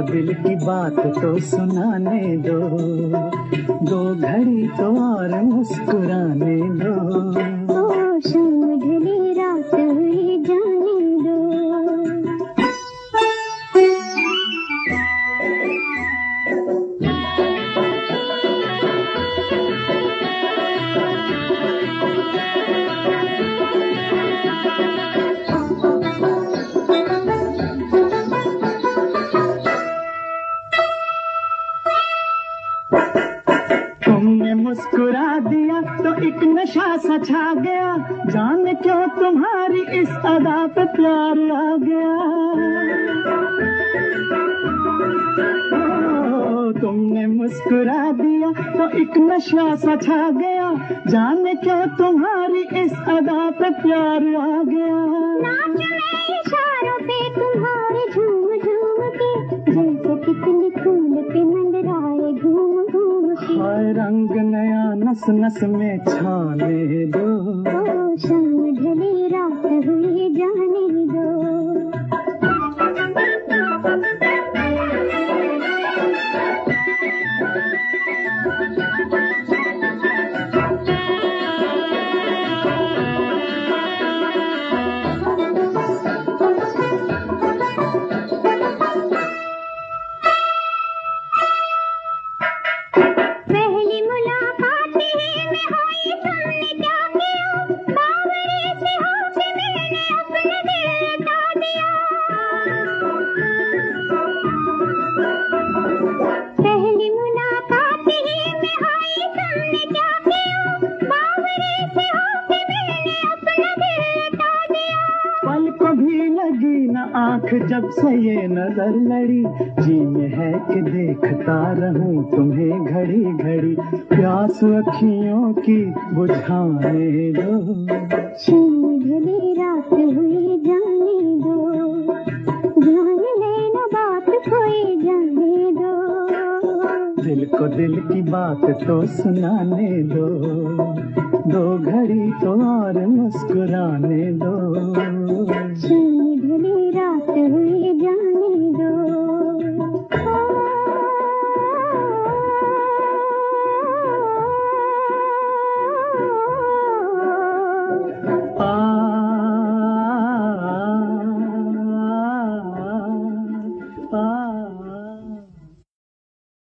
दिल की बात तो सुनाने दो, दो घड़ी तो और मुस्कुराने दो। ओ शाम ढली रात हुई जाने दो। तुमने मुस्कुरा दिया तो एक नशा सा छा गया, जाने क्यों तुम्हारी इस अदा पे प्यार आ गया। तुमने मुस्कुरा दिया तो एक नशा सा छा गया, जाने क्यों तुम्हारी इस अदा पे प्यार आ गया। नाच में इशारों पे तुम्हारे झूम झूम के, जैसे कितने फूल पे मंडराए घूम घूम के। हाय रंग नया नस नस में छाने दो। ओ शाम ढली रात हुई जाने दो। पहली मुलाकात ही में हुई तुमने क्या किया, बावरे से होके मैंने अपना दिल लौटा दिया। पहली मुलाकात ही में हुई तुमने क्या किया, बावरे से होके मैंने अपना दिल लौटा दिया। पल को भी लगी न आंख जब से ये नजर लड़ी, जी में है कि देखता रहूं तुम्हें घड़ी घड़ी, प्यास अखियों की बुझाने दो। शाम ढली रात हुई जाने दो, जान लेना बात कोई जाने दो। दिल को दिल की बात तो सुनाने दो, दो घड़ी तो और मुस्कुराने दो।